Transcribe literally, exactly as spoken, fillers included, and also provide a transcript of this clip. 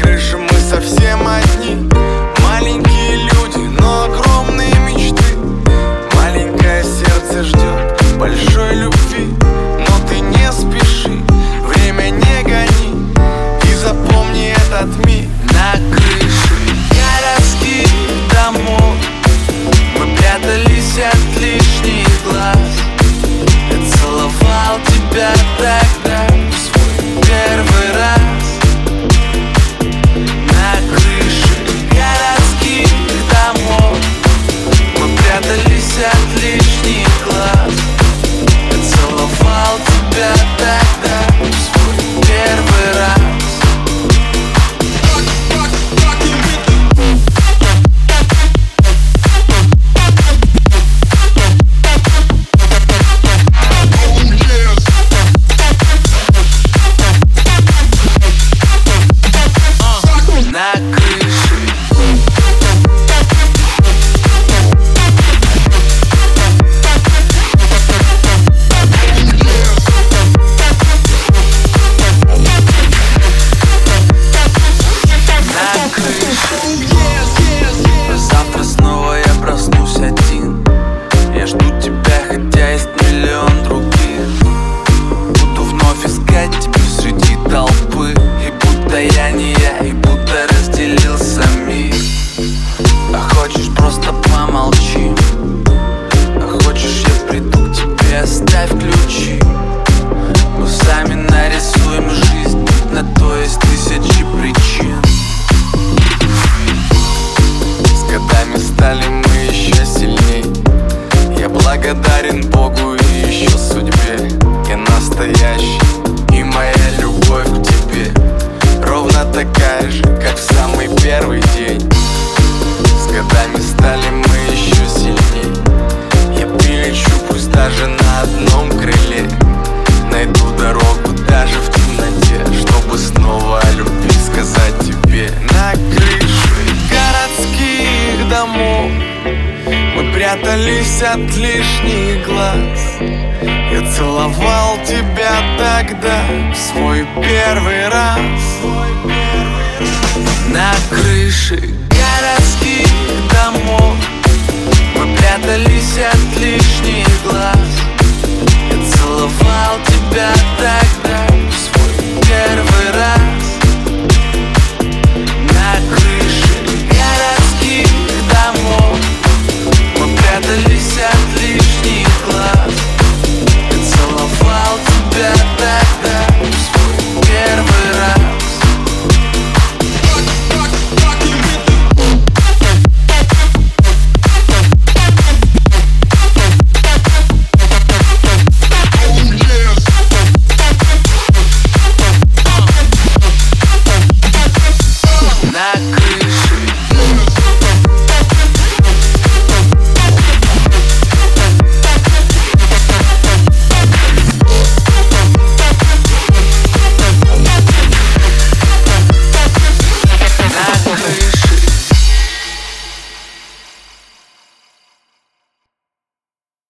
крыше мы совсем одни. Маленькие люди, но огромные мечты. Маленькое сердце ждет большой любви. Но ты не спеши, время не гони. И запомни этот миг. На крыше городских домов мы прятались от лишних глаз. Я целовал тебя тогда в свой первый раз. На крыше городских домов мы прятались от лишних глаз. Я целовал тебя тогда в свой первый раз. На крыше На крыше Завтра снова я проснусь один. Я жду тебя, хотя есть миллион других. Буду вновь искать тебя среди толпы. И будто я не я, и будто разделился мир. А хочешь, просто помолчи. А хочешь, я приду к тебе, оставь ключи. Мы сами нарисуем жизнь, на то есть тысячи причин. С годами стали мы еще сильней. Я благодарен Богу и еще судьбе. Я настоящий, и моя любовь к тебе ровно такая же, как в самый первый день. С годами стали мы еще сильней. Я прилечу, пусть даже на одном крыле. Найду дорогу даже в темноте, чтобы снова о любви сказать тебе. На крыше городских домов мы прятались от лишних глаз. Я целовал тебя тогда в свой первый раз. На крыше городских домов мы прятались от лишних глаз. Я целовал тебя тогда в свой первый раз.